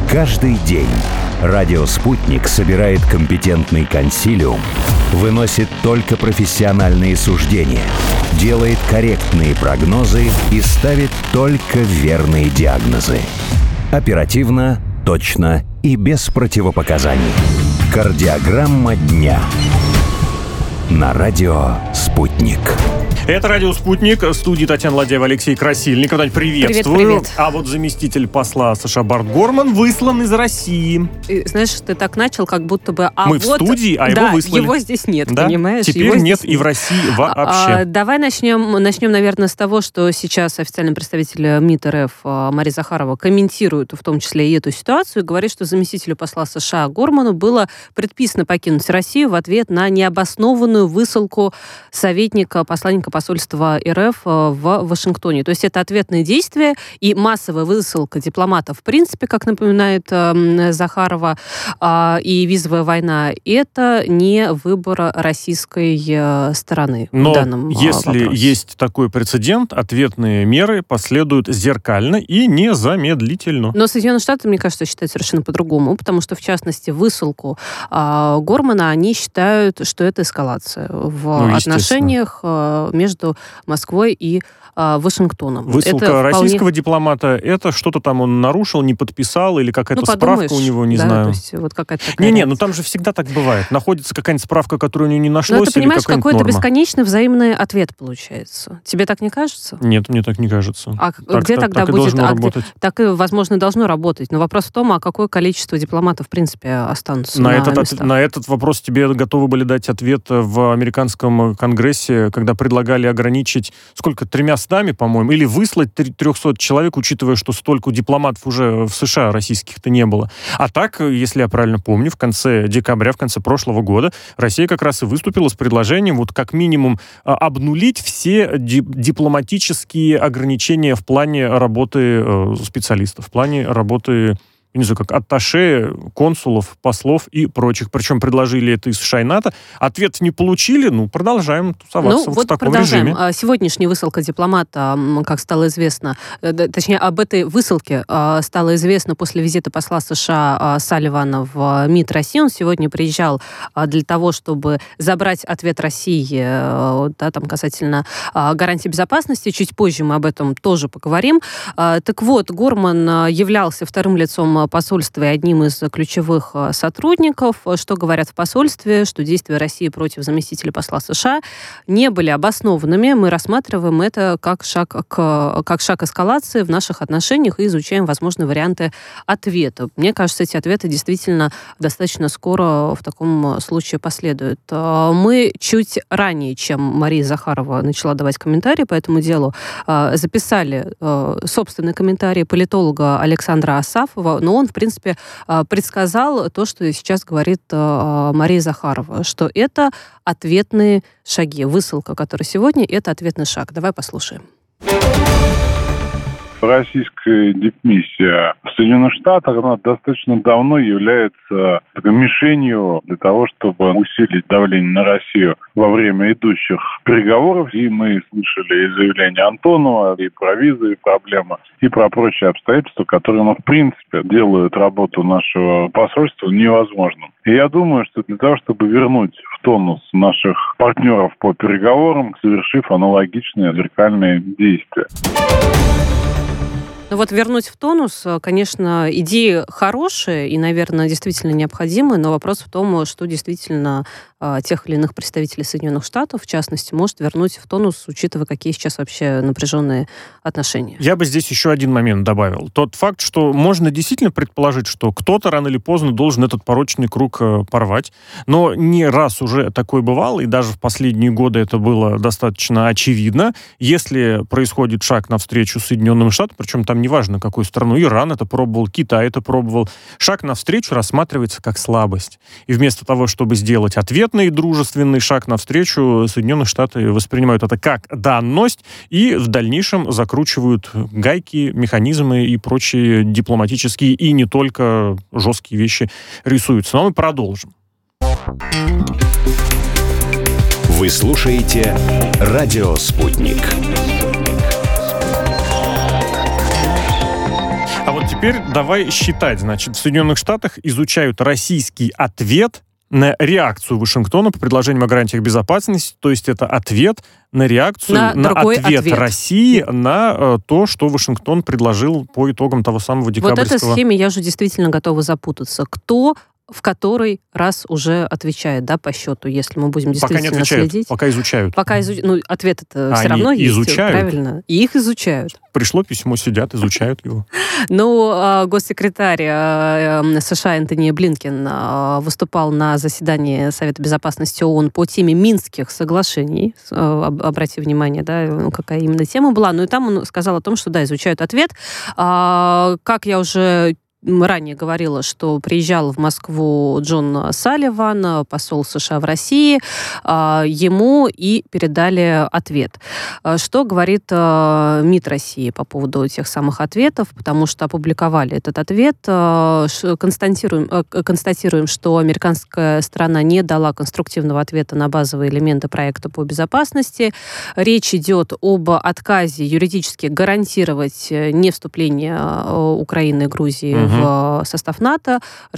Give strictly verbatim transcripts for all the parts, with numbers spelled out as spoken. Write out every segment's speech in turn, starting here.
Каждый день радио «Спутник» собирает компетентный консилиум, выносит только профессиональные суждения, делает корректные прогнозы и ставит только верные диагнозы. Оперативно, точно и без противопоказаний. Кардиограмма дня. На радио «Спутник». Это радио «Спутник», в студии Татьяна Ладяева, Алексей Красильников. Тань, приветствую. Привет, привет. А вот заместитель посла США Барт Горман выслан из России. И, знаешь, ты так начал, как будто бы... А Мы вот, в студии, а да, его выслали. его здесь нет, да? понимаешь? Теперь его нет здесь и в России вообще. А, давай начнем, начнем, наверное, с того, что сейчас официальный представитель МИД РФ Мария Захарова комментирует в том числе и эту ситуацию, говорит, что заместителю посла США Горману было предписано покинуть Россию в ответ на необоснованную высылку советника, посланника посольства РФ в Вашингтоне. То есть это ответные действия и массовая высылка дипломатов, в принципе, как напоминает э, Захарова, э, и визовая война, это не выбор российской э, стороны. Но в данном если вопросе. есть такой прецедент, ответные меры последуют зеркально и незамедлительно. Но Соединенные Штаты, мне кажется, считают совершенно по-другому, потому что, в частности, высылку э, Гормана они считают, что это эскалация в ну, отношениях э, между Москвой и а, Вашингтоном. Высылка это российского вполне... дипломата, это что-то там он нарушил, не подписал, или какая-то ну, справка у него, не да, знаю. То есть, вот какая-то такая Не-не, реакция. ну там же всегда так бывает. Находится какая-нибудь справка, которую у него не Но нашлось, это, или понимаешь, какая-нибудь какой-то норма. бесконечный взаимный ответ получается. Тебе так не кажется? Нет, мне так не кажется. А так, где так, тогда так и будет... должно а работать. где, так и, возможно, должно работать. Но вопрос в том, а какое количество дипломатов, в принципе, останутся На, на этот, местах? на этот вопрос тебе готовы были дать ответ в американском конгрессе, когда предлагали ограничить, сколько, тремя стами, по-моему, или выслать триста человек, учитывая, что столько дипломатов уже в США российских-то не было. А так, если я правильно помню, в конце декабря, в конце прошлого года Россия как раз и выступила с предложением вот как минимум обнулить все ди- дипломатические ограничения в плане работы э, специалистов, в плане работы, не знаю, как атташе, консулов, послов и прочих. Причем предложили это из США и НАТО. Ответ не получили, ну, продолжаем тусоваться ну, вот вот в таком продолжаем. режиме. Сегодняшняя высылка дипломата, как стало известно, точнее, об этой высылке стало известно после визита посла США Салливана в МИД России. Он сегодня приезжал для того, чтобы забрать ответ России, да, там, касательно гарантий безопасности. Чуть позже мы об этом тоже поговорим. Так вот, Горман являлся вторым лицом посольства и одним из ключевых сотрудников. Что говорят в посольстве, что действия России против заместителя посла США не были обоснованными. Мы рассматриваем это как шаг, к, как шаг эскалации в наших отношениях и изучаем возможные варианты ответа. Мне кажется, эти ответы действительно достаточно скоро в таком случае последуют. Мы чуть ранее, чем Мария Захарова начала давать комментарии по этому делу, записали собственный комментарий политолога Александра Асафова, но он, в принципе, предсказал то, что сейчас говорит Мария Захарова, что это ответные шаги. Высылка, которая сегодня, это ответный шаг. Давай послушаем. Российская дипмиссия в Соединенных Штатах, она достаточно давно является такой мишенью для того, чтобы усилить давление на Россию во время идущих переговоров. И мы слышали и заявление Антонова, и про визы, и проблемы, и про прочие обстоятельства, которые, ну, в принципе, делают работу нашего посольства невозможным. И я думаю, что для того, чтобы вернуть в тонус наших партнеров по переговорам, совершив аналогичные зеркальные действия. Ну вот вернуть в тонус, конечно, идеи хорошие и, наверное, действительно необходимые, но вопрос в том, что действительно тех или иных представителей Соединенных Штатов, в частности, может вернуть в тонус, учитывая, какие сейчас вообще напряженные отношения. Я бы здесь еще один момент добавил. Тот факт, что можно действительно предположить, что кто-то рано или поздно должен этот порочный круг порвать, но не раз уже такое бывало, и даже в последние годы это было достаточно очевидно. Если происходит шаг навстречу Соединенным Штатам, причем там неважно, какую страну, Иран это пробовал, Китай это пробовал, шаг навстречу рассматривается как слабость. И вместо того, чтобы сделать ответный дружественный шаг навстречу, Соединенные Штаты воспринимают это как данность и в дальнейшем закручивают гайки, механизмы и прочие дипломатические и не только жесткие вещи рисуются. Но мы продолжим. Вы слушаете «Радио Спутник». теперь давай считать. Значит, в Соединенных Штатах изучают российский ответ на реакцию Вашингтона по предложениям о гарантиях безопасности, то есть это ответ на реакцию, на, на ответ, ответ России на э, то, что Вашингтон предложил по итогам того самого декабрьского... Вот этой схеме я уже действительно готова запутаться. Кто в который раз уже отвечает, да, по счету, если мы будем действительно пока не отвечают, следить. Пока изучают. Пока изучают. Ну, ответ это а все равно есть. Изучают? Правильно. И их изучают. Пришло письмо, сидят, изучают его. Ну, госсекретарь США Энтони Блинкен выступал на заседании Совета Безопасности ООН по теме Минских соглашений. Обрати внимание, да, какая именно тема была. Ну, и там он сказал о том, что, да, изучают ответ. Как я уже ранее говорила, что приезжал в Москву Джон Салливан, посол США в России, ему и передали ответ. Что говорит МИД России по поводу тех самых ответов, потому что опубликовали этот ответ. Констатируем, констатируем, что американская сторона не дала конструктивного ответа на базовые элементы проекта по безопасности. Речь идет об отказе юридически гарантировать не вступление Украины и Грузии в состав НАТО,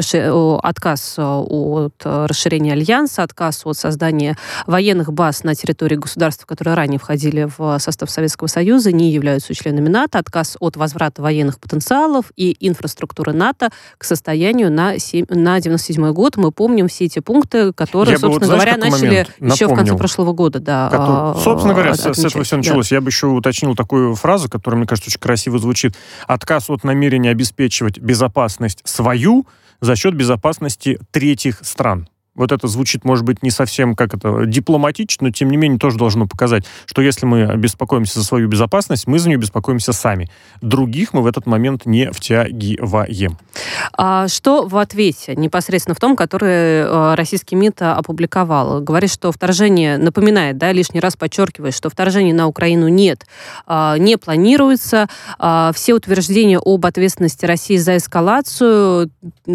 отказ от расширения альянса, отказ от создания военных баз на территории государств, которые ранее входили в состав Советского Союза, не являются членами НАТО, отказ от возврата военных потенциалов и инфраструктуры НАТО к состоянию на, на девяносто седьмой год. Мы помним все эти пункты, которые, Я собственно бы, вот, говоря, начали еще в конце прошлого года. Да, который, собственно говоря, с, с этого все началось. Да. Я бы еще уточнил такую фразу, которая, мне кажется, очень красиво звучит. Отказ от намерения обеспечивать безопасность безопасность свою за счет безопасности третьих стран. Вот это звучит, может быть, не совсем как это дипломатично, но, тем не менее, тоже должно показать, что если мы беспокоимся за свою безопасность, мы за нее беспокоимся сами. Других мы в этот момент не втягиваем. А что в ответе, непосредственно в том, который российский МИД опубликовал? Говорит, что вторжение, напоминает, да, лишний раз подчеркивает, что вторжения на Украину нет, не планируется. Все утверждения об ответственности России за эскалацию,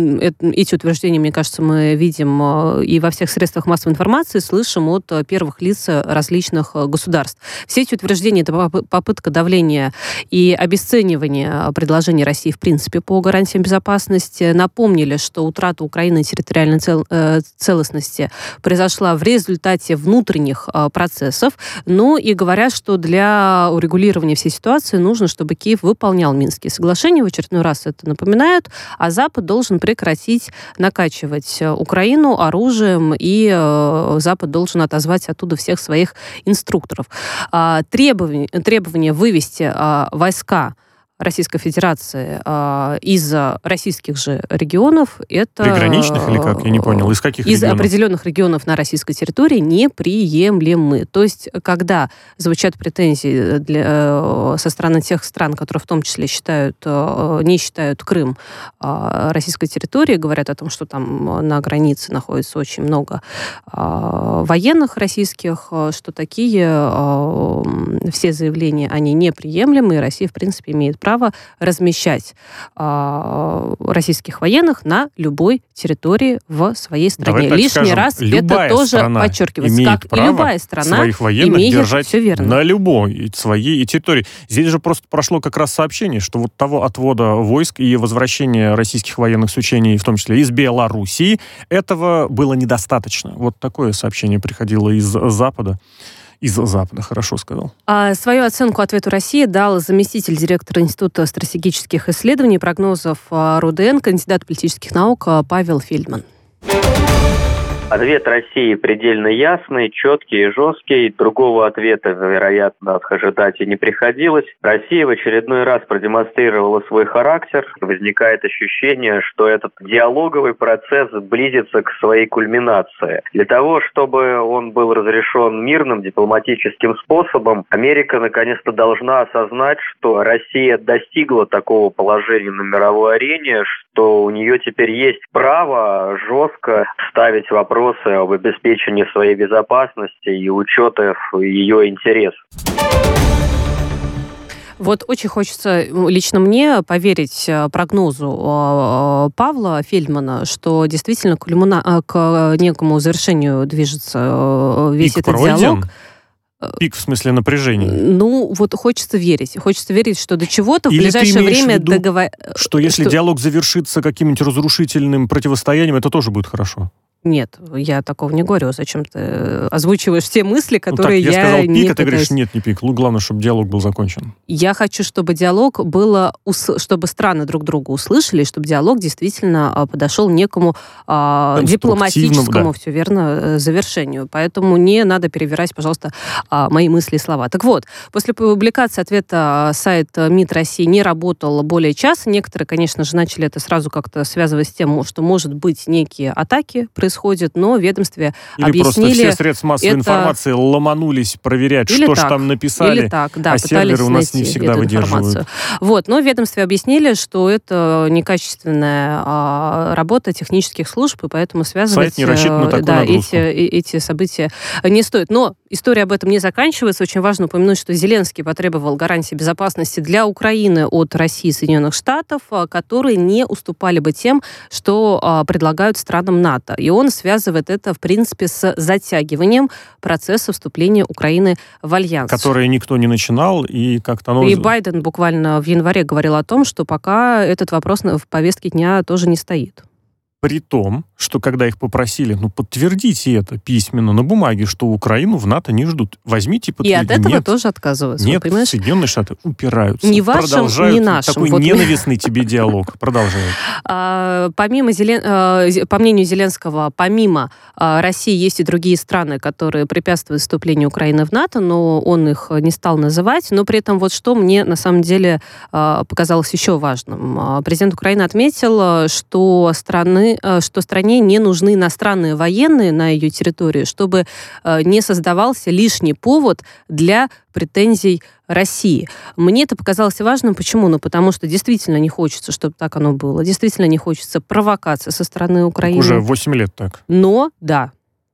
эти утверждения, мне кажется, мы видим и во всех средствах массовой информации, слышим от первых лиц различных государств. Все эти утверждения — это попытка давления и обесценивания предложений России, в принципе, по гарантиям безопасности. Напомнили, что утрата Украины территориальной цел, э, целостности произошла в результате внутренних э, процессов. Ну и говорят, что для урегулирования всей ситуации нужно, чтобы Киев выполнял Минские соглашения. В очередной раз это напоминают. А Запад должен прекратить накачивать Украину оружием, оружием, и э, Запад должен отозвать оттуда всех своих инструкторов. А, требование, требование вывести а, войска Российской Федерации э, из российских же регионов, это... Приграничных или как? Я не понял. Из каких из регионов? Из определенных регионов на российской территории неприемлемы. То есть, когда звучат претензии для, э, со стороны тех стран, которые в том числе считают, э, не считают Крым э, российской территорией, говорят о том, что там на границе находится очень много э, военных российских, что такие э, все заявления, они неприемлемы, и Россия, в принципе, имеет право право размещать э, российских военных на любой территории в своей стране. Лишний скажем, раз это тоже подчеркивается. Имеет как право любая страна своих военных имеет, держать все верно, на любой своей территории. Здесь же просто прошло как раз сообщение, что вот того отвода войск и возвращения российских военных с учений, в том числе из Белоруссии, этого было недостаточно. Вот такое сообщение приходило из Запада. Из Запада, хорошо сказал. А свою оценку ответу России дал заместитель директора Института стратегических исследований и прогнозов РУДН, кандидат политических наук Павел Фельдман. Ответ России предельно ясный, четкий и жесткий. Другого ответа, вероятно, ожидать и не приходилось. Россия в очередной раз продемонстрировала свой характер. Возникает ощущение, что этот диалоговый процесс близится к своей кульминации. Для того, чтобы он был разрешен мирным дипломатическим способом, Америка наконец-то должна осознать, что Россия достигла такого положения на мировой арене, что у нее теперь есть право жестко ставить вопросы об обеспечении своей безопасности и учета ее интересов. Вот очень хочется лично мне поверить прогнозу Павла Фельдмана, что действительно к, люмина... к некому завершению движется весь Пик этот пройден. диалог. Пик, в смысле, напряжения? Ну, вот хочется верить. Хочется верить, что до чего-то в Или ближайшее время договор... что если что... диалог завершится каким-нибудь разрушительным противостоянием, это тоже будет хорошо? Нет, я такого не говорю. Зачем ты озвучиваешь все мысли, которые ну, так, я, я сказал, пик, не а ты пытаюсь... говоришь, нет, не пик. Главное, чтобы диалог был закончен. Я хочу, чтобы диалог было... Чтобы страны друг друга услышали, чтобы диалог действительно подошел к некому а, дипломатическому, да. все верно, завершению. Поэтому не надо перевирать, пожалуйста, мои мысли и слова. Так вот, после публикации ответа сайт МИД России не работал более часа. Некоторые, конечно же, начали это сразу как-то связывать с тем, что, может быть, некие атаки происходят, но ведомстве Или объяснили... Или просто все средства массовой это... информации ломанулись проверять, Или что так, же там написали, или так, да, а серверы у нас не всегда выдерживают. Вот, но ведомстве объяснили, что это некачественная а, работа технических служб, и поэтому связывать Сайт не рассчитан на такую да, нагрузку. эти, эти события не стоит. Но история об этом не заканчивается. Очень важно упомянуть, что Зеленский потребовал гарантии безопасности для Украины от России и Соединенных Штатов, которые не уступали бы тем, что а, предлагают странам НАТО. И он связывает это, в принципе, с затягиванием процесса вступления Украины в альянс. Который никто не начинал, и как-то оно... И Байден буквально в январе говорил о том, что пока этот вопрос в повестке дня тоже не стоит. При том, что когда их попросили, ну, подтвердите это письменно на бумаге, что Украину в НАТО не ждут. Возьмите и подтвердите. И от этого Нет, тоже отказываются. Нет, понимаешь? Соединенные Штаты упираются. Ни вашим, продолжают ни нашим. Такой вот ненавистный тебе диалог. Продолжают. А, помимо Зелен... а, по мнению Зеленского, помимо а, России есть и другие страны, которые препятствуют вступлению Украины в НАТО, но он их не стал называть. Но при этом вот что мне на самом деле а, показалось еще важным. А, президент Украины отметил, что страны, а, что стране не нужны иностранные военные на ее территории, чтобы а, не создавался лишний повод для претензий России. Мне это показалось важным. Почему? Ну, потому что действительно не хочется, чтобы так оно было. Действительно не хочется провокации со стороны Украины. Уже восемь лет так. Но, да.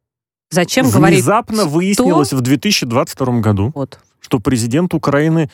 Зачем говорить... Внезапно выяснилось что? в две тысячи двадцать втором году, вот. что президент Украины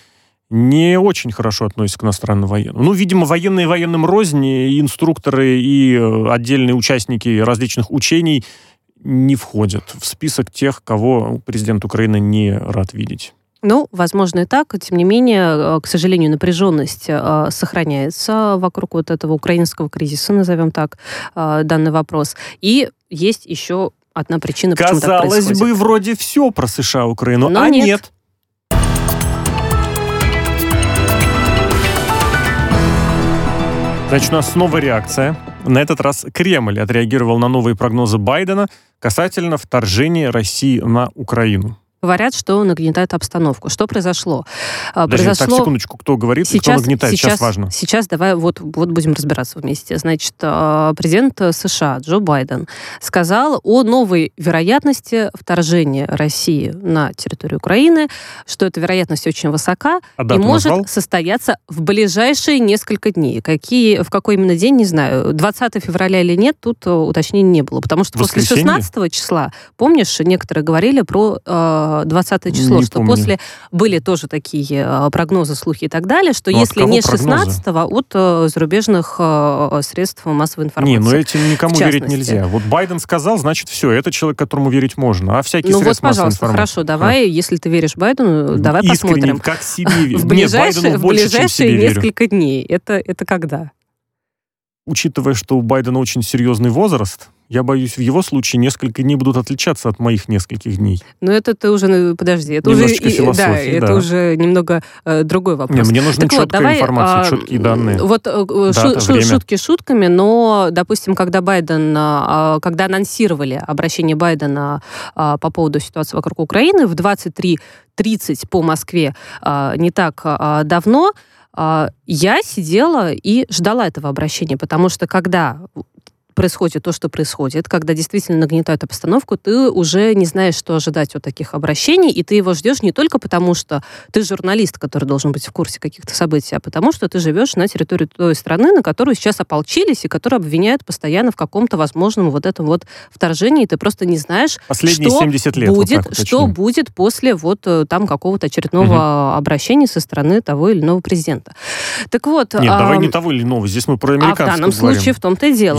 не очень хорошо относится к иностранным военным. Ну, видимо, военные военным рознь, и инструкторы, и отдельные участники различных учений не входят в список тех, кого президент Украины не рад видеть. Ну, возможно и так. Тем не менее, к сожалению, напряженность э, сохраняется вокруг вот этого украинского кризиса, назовем так, э, данный вопрос. И есть еще одна причина, почему так происходит. Казалось бы, вроде все про США, Украину, но а нет. нет. Значит, у нас снова реакция. На этот раз Кремль отреагировал на новые прогнозы Байдена касательно вторжения России на Украину. Говорят, что нагнетает обстановку. Что произошло? Даже произошло... так, секундочку, кто говорит сейчас, и кто нагнетает, сейчас, сейчас важно. Сейчас давай вот, вот будем разбираться вместе. Значит, президент США Джо Байден сказал о новой вероятности вторжения России на территорию Украины, что эта вероятность очень высока а и может назвал? состояться в ближайшие несколько днней. Какие, в какой именно день, не знаю. двадцатого февраля или нет, тут уточнений не было. Потому что после шестнадцатого числа, помнишь, некоторые говорили про двадцатое число, не что помню. После были тоже такие э, прогнозы, слухи и так далее, что ну, если не шестнадцатого, от э, зарубежных э, средств массовой информации. Не, ну этим никому верить нельзя. Вот Байден сказал, значит, все, это человек, которому верить можно. А всякие ну средства вот, пожалуйста, массовой информации. хорошо, давай, а? если ты веришь Байдену, давай Искренне, посмотрим. как себе верить. В ближайшие, Нет, в больше, ближайшие чем себе несколько верю. дней. Это, это когда? Учитывая, что у Байдена очень серьезный возраст, я боюсь, в его случае несколько дней будут отличаться от моих нескольких дней. Ну, это ты уже, подожди, это Немножечко уже, философии, да, да. это уже немного э, другой вопрос. Не, мне нужна так четкая вот, давай, информация, а, четкие данные. Вот э, Дата, шу, шутки шутками, но, допустим, когда Байден, э, когда анонсировали обращение Байдена э, по поводу ситуации вокруг Украины в двадцать три тридцать по Москве э, не так э, давно, э, я сидела и ждала этого обращения, потому что когда происходит то, что происходит, когда действительно нагнетают обстановку, ты уже не знаешь, что ожидать от таких обращений, и ты его ждешь не только потому, что ты журналист, который должен быть в курсе каких-то событий, а потому, что ты живешь на территории той страны, на которую сейчас ополчились, и которую обвиняют постоянно в каком-то возможном вот этом вот вторжении, и ты просто не знаешь, Последние что семьдесят лет, будет, вот что будет после вот там какого-то очередного угу. обращения со стороны того или иного президента. Так вот... Нет, а... давай не того или иного, здесь мы про американцев А в данном говорим. случае в том-то и дело. Если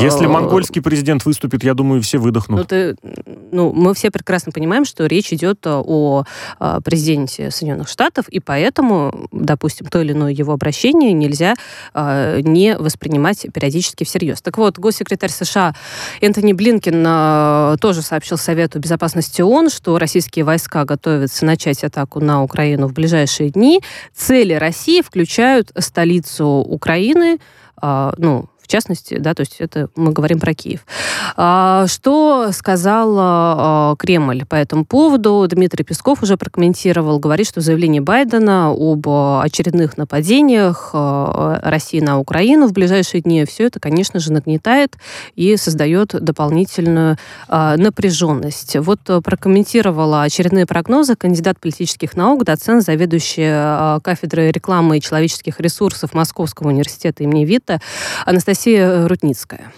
монгольский президент выступит, я думаю, все выдохнут. Ну, ты, ну, мы все прекрасно понимаем, что речь идет о президенте Соединенных Штатов, и поэтому, допустим, то или иное его обращение нельзя не воспринимать периодически всерьез. Так вот, госсекретарь США Энтони Блинкен тоже сообщил Совету безопасности ООН, что российские войска готовятся начать атаку на Украину в ближайшие дни. Цели России включают столицу Украины, ну, в частности, да, то есть это мы говорим про Киев. Что сказал Кремль по этому поводу? Дмитрий Песков уже прокомментировал, говорит, что заявление Байдена об очередных нападениях России на Украину в ближайшие дни, все это, конечно же, нагнетает и создает дополнительную напряженность. Вот прокомментировала очередные прогнозы кандидат политических наук, доцент, заведующая кафедрой рекламы и человеческих ресурсов Московского университета имени Витте Анастасия Рудницкая.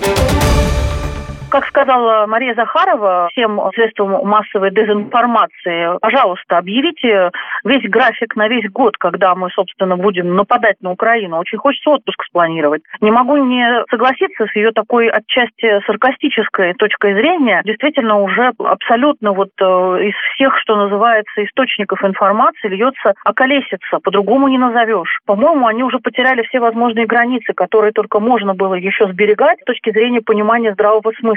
Как сказала Мария Захарова всем средствам массовой дезинформации, пожалуйста, объявите весь график на весь год, когда мы, собственно, будем нападать на Украину. Очень хочется отпуск спланировать. Не могу не согласиться с ее такой отчасти саркастической точкой зрения. Действительно, уже абсолютно вот э, из всех, что называется, источников информации льется околесица. По-другому не назовешь. По-моему, они уже потеряли все возможные границы, которые только можно было еще сберегать с точки зрения понимания здравого смысла.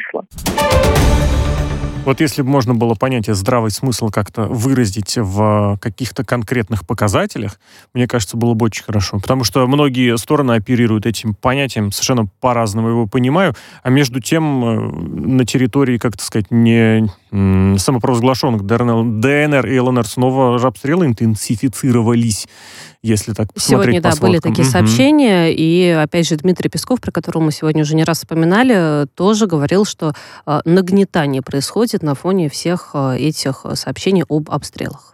Вот если бы можно было понятие здравый смысл как-то выразить в каких-то конкретных показателях, мне кажется, было бы очень хорошо. Потому что многие стороны оперируют этим понятием, совершенно по-разному его понимаю, а между тем на территории, как-то сказать, не самопровозглашенных ДНР и ЛНР снова же обстрелы интенсифицировались, если так посмотреть. Сегодня, по да, сводкам. были такие угу. сообщения, и, опять же, Дмитрий Песков, про которого мы сегодня уже не раз вспоминали, тоже говорил, что э, нагнетание происходит на фоне всех э, этих сообщений об обстрелах.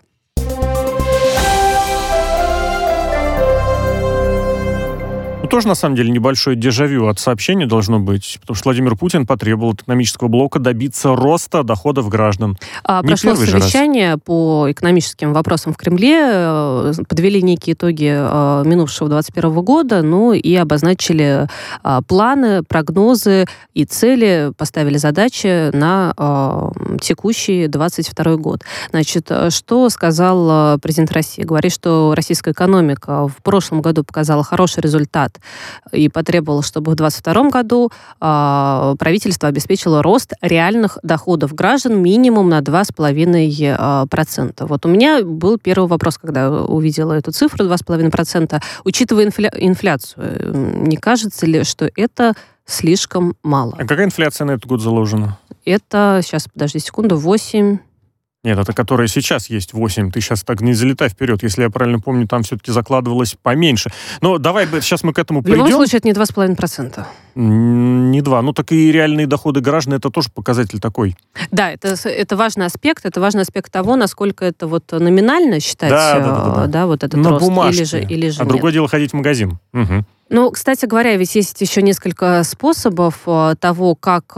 Тоже, на самом деле, небольшое дежавю от сообщения должно быть, потому что Владимир Путин потребовал от экономического блока добиться роста доходов граждан. А, прошло совещание по экономическим вопросам в Кремле, подвели некие итоги минувшего двадцать первого года, ну и обозначили планы, прогнозы и цели, поставили задачи на текущий двадцать второй год. Значит, что сказал президент России? Говорит, что российская экономика в прошлом году показала хороший результат и потребовал, чтобы в двадцать втором году э, правительство обеспечило рост реальных доходов граждан минимум на два с половиной процента. Вот у меня был первый вопрос, когда увидела эту цифру два с половиной процента. Учитывая инфля- инфляцию, не кажется ли, что это слишком мало? А какая инфляция на этот год заложена? Это, сейчас, подожди секунду, восемь... Нет, это которая сейчас есть восемь. Ты сейчас так не залетай вперед. Если я правильно помню, там все-таки закладывалось поменьше. Но давай, сейчас мы к этому в придем. В любом случае, это не два с половиной процента. Не два. Ну, так и реальные доходы граждан, это тоже показатель такой. Да, это, это важный аспект. Это важный аспект того, насколько это вот номинально считать, да, да, да, да. Да, вот этот на рост. Бумажке. Или же, или же а нет. другое дело ходить в магазин. Угу. Ну, кстати говоря, ведь есть еще несколько способов того, как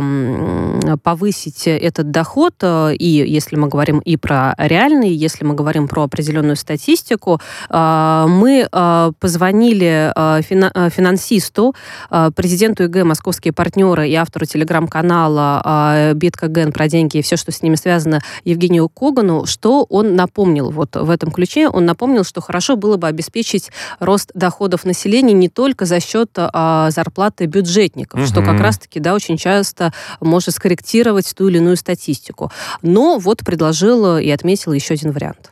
э, повысить этот доход. И если мы говорим и про реальный, если мы говорим про определенную статистику, э, мы э, позвонили э, фина- финансисту, э, президенту ИГ «Московские партнеры» и автору телеграм-канала э, «БитКГН» про деньги и все, что с ними связано, Евгению Когану, что он напомнил вот в этом ключе. Он напомнил, что хорошо было бы обеспечить рост доходов населения не только за счет а, зарплаты бюджетников, угу. что как раз-таки, да, очень часто может скорректировать ту или иную статистику. Но вот предложил и отметил еще один вариант.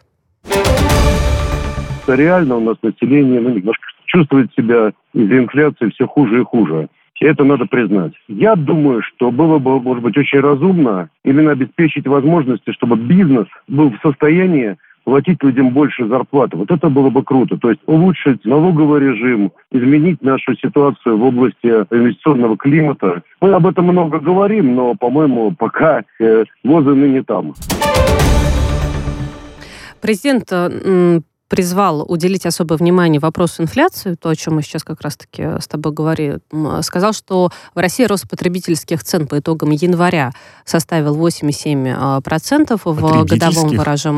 Реально у нас население ну, немножко чувствует себя из-за инфляции все хуже и хуже. И это надо признать. Я думаю, что было бы, может быть, очень разумно именно обеспечить возможности, чтобы бизнес был в состоянии платить людям больше зарплаты. Вот это было бы круто. То есть улучшить налоговый режим, изменить нашу ситуацию в области инвестиционного климата. Мы об этом много говорим, но, по-моему, пока э, возы ныне там. Президент призвал уделить особое внимание вопросу инфляции, то, о чем мы сейчас как раз-таки с тобой говорим, сказал, что в России рост потребительских цен по итогам января составил восемь целых семь десятых процента в годовом, выражем,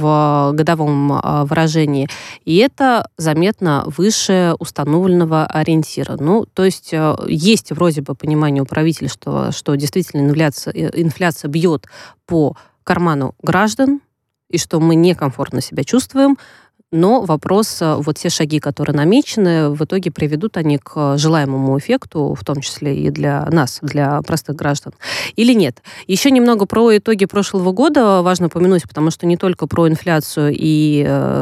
в годовом выражении, и это заметно выше установленного ориентира. Ну, то есть есть вроде бы понимание у правительства, что действительно инфляция, инфляция бьет по карману граждан, и что мы некомфортно себя чувствуем, но вопрос, вот те шаги, которые намечены, в итоге приведут они к желаемому эффекту, в том числе и для нас, для простых граждан, или нет. Еще немного про итоги прошлого года важно упомянуть, потому что не только про инфляцию и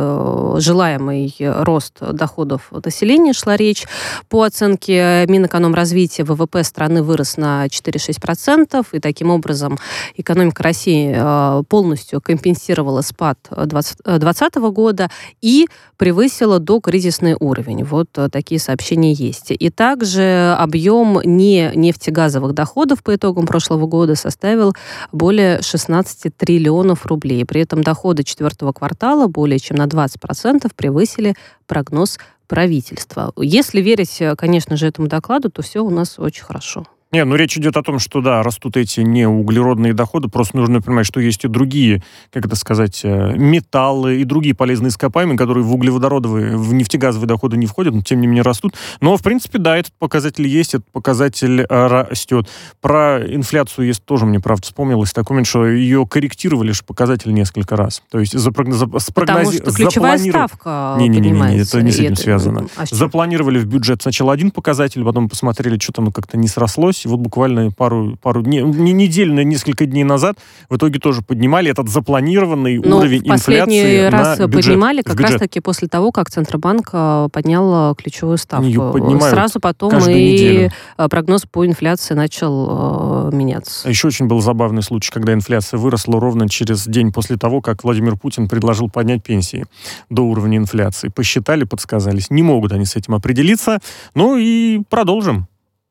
э, желаемый рост доходов населения шла речь. По оценке Минэкономразвития ВВП страны вырос на четыре целых шесть десятых процента, и таким образом экономика России э, полностью компенсировала спад двадцатого года и превысила докризисный уровень. Вот такие сообщения есть. И также объем не нефтегазовых доходов по итогам прошлого года составил более шестнадцать триллионов рублей. При этом доходы четвертого квартала более чем на двадцать процентов превысили прогноз правительства. Если верить, конечно же, этому докладу, то все у нас очень хорошо. Не, ну речь идет о том, что, да, растут эти неуглеродные доходы, просто нужно понимать, что есть и другие, как это сказать, металлы и другие полезные ископаемые, которые в углеводородовые, в нефтегазовые доходы не входят, но тем не менее растут. Но, в принципе, да, этот показатель есть, этот показатель растет. Про инфляцию есть тоже, мне, правда, вспомнилось такой момент, что ее корректировали же показатель несколько раз. То есть запрогноз... Потому что ключевая запланиров... ставка не, не, не, не, это не с этим это... связано. А запланировали в бюджет сначала один показатель, потом посмотрели, что там как-то не срослось. И вот буквально пару, пару дней, не неделю, несколько дней назад в итоге тоже поднимали этот запланированный Но уровень инфляции раз на бюджет. Поднимали как раз-таки после того, как Центробанк поднял ключевую ставку. Сразу потом и неделю. Прогноз по инфляции начал э, меняться. А еще очень был забавный случай, когда инфляция выросла ровно через день после того, как Владимир Путин предложил поднять пенсии до уровня инфляции. Посчитали, подсказались. Не могут они с этим определиться. Ну и продолжим.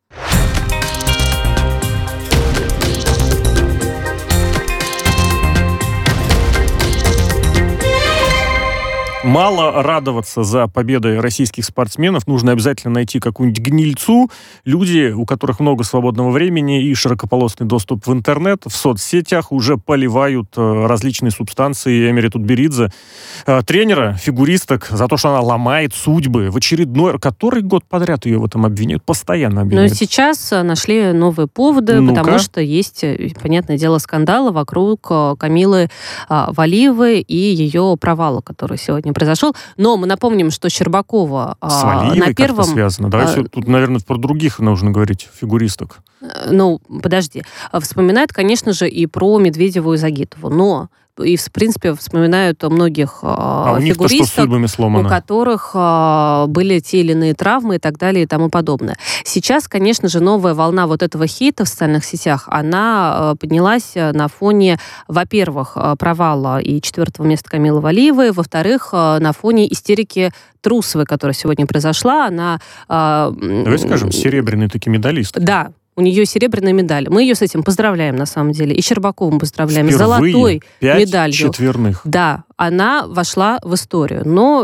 Мало радоваться за победы российских спортсменов, нужно обязательно найти какую-нибудь гнильцу. Люди, у которых много свободного времени и широкополосный доступ в интернет, в соцсетях уже поливают различные субстанции Эмери Тутберидзе, тренера, фигуристок, за то, что она ломает судьбы. В очередной, который год подряд ее в этом обвиняют, постоянно обвиняют. Но сейчас нашли новые поводы, Ну-ка. потому что есть, понятное дело, скандалы вокруг Камилы Валиевой и ее провала, который сегодня произошел. Но мы напомним, что Щербакова с Валиевой на первом... как-то связано. Давай а... все, тут, наверное, про других нужно говорить, фигуристок. Ну, подожди. Вспоминает, конечно же, и про Медведеву и Загитову. Но и, в принципе, вспоминают многих а фигуристов, у которых а, были те или иные травмы и так далее и тому подобное. Сейчас, конечно же, новая волна вот этого хейта в социальных сетях, она а, поднялась на фоне, во-первых, провала и четвертого места Камилы Валиевой, во-вторых, а, на фоне истерики Трусовой, которая сегодня произошла. Она... А, Давай скажем, серебряный таки медалист. Да. У нее серебряная медаль. Мы ее с этим поздравляем, на самом деле. И Щербакову поздравляем. С золотой медалью. Четверных. Да, она вошла в историю.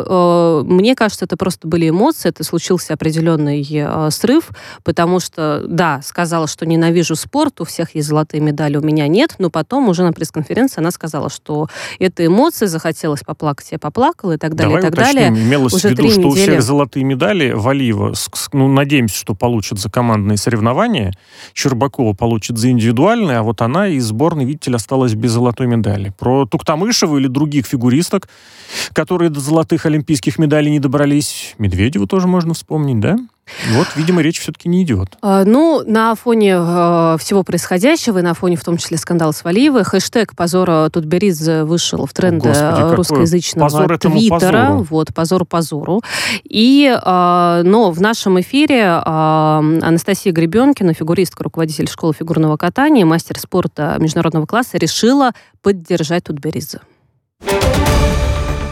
Но э, мне кажется, это просто были эмоции, это случился определенный э, срыв, потому что, да, сказала, что ненавижу спорт, у всех есть золотые медали, у меня нет, но потом уже на пресс-конференции она сказала, что это эмоции, захотелось поплакать, я поплакала и так далее, Давай и так уточним. далее. Имелось уже в виду, что недели... у всех золотые медали. Валиева, ну, надеемся, что получит за командные соревнования. Щербакова получит за индивидуальные, а вот она из сборной, видите ли, осталась без золотой медали. Про Туктамышеву или других фигуристок, которые до золотых олимпийских медалей не добрались, Медведеву тоже можно вспомнить, да? Вот, видимо, речь все-таки не идет. А, ну, на фоне э, всего происходящего, и на фоне, в том числе, скандала с Валиевой, хэштег «Позор Тутберидзе» вышел в тренды Господи, русскоязычного твиттера. Вот, «Позор позору». И, э, но в нашем эфире э, Анастасия Гребенкина, фигуристка, руководитель школы фигурного катания, мастер спорта международного класса, решила поддержать Тутберидзе.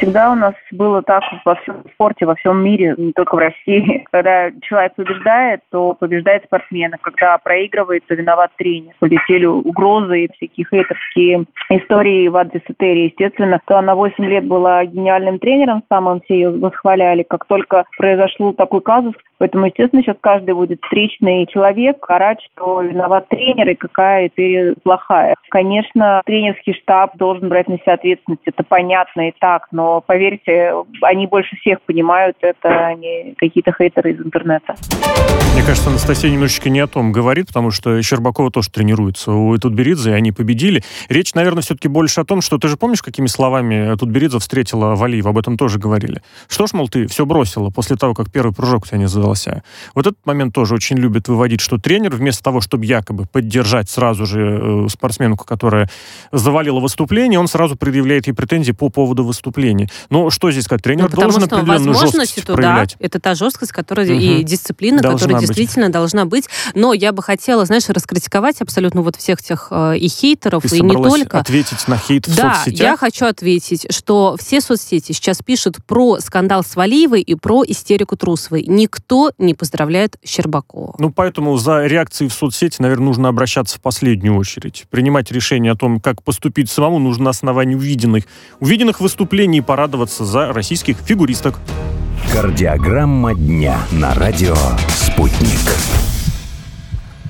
Всегда у нас было так во всем спорте, во всем мире, не только в России. Когда человек побеждает, то побеждает спортсмен. А когда проигрывает, то виноват тренер. Полетели угрозы и всякие хейтерские истории в адрес Этери. Естественно, то она восемь лет была гениальным тренером, самым все ее восхваляли. Как только произошел такой казус, поэтому, естественно, сейчас каждый будет встречный человек орать, что виноват тренер и какая Этери плохая. Конечно, тренерский штаб должен брать на себя ответственность. Это понятно и так, но, поверьте, они больше всех понимают это, а не какие-то хейтеры из интернета. Мне кажется, Анастасия немножечко не о том говорит, потому что Щербакова тоже тренируется у Тутберидзе, и они победили. Речь, наверное, все-таки больше о том, что ты же помнишь, какими словами Тутберидзе встретила Валиева, об этом тоже говорили. Что ж, мол, ты все бросила после того, как первый прыжок у тебя не задался. Вот этот момент тоже очень любит выводить, что тренер вместо того, чтобы якобы поддержать сразу же спортсменку, которая завалила выступление, он сразу предъявляет ей претензии по поводу выступления. Но что здесь сказать? Тренер ну, должен определенную жесткость проявлять. Да, это та жесткость, которая угу. и дисциплина, должна которая быть. Действительно должна быть. Но я бы хотела, знаешь, раскритиковать абсолютно вот всех тех э, и хейтеров, Ты и не только. Ответить на хейт в да, соцсетях? Да, я хочу ответить, что все соцсети сейчас пишут про скандал с Валиевой и про истерику Трусовой. Никто не поздравляет Щербакову. Ну, поэтому за реакцией в соцсети, наверное, нужно обращаться в последнюю очередь. Принимать решение о том, как поступить самому, нужно на основании увиденных, увиденных выступлений и порадоваться за российских фигуристок. Кардиограмма дня на радио «Спутник».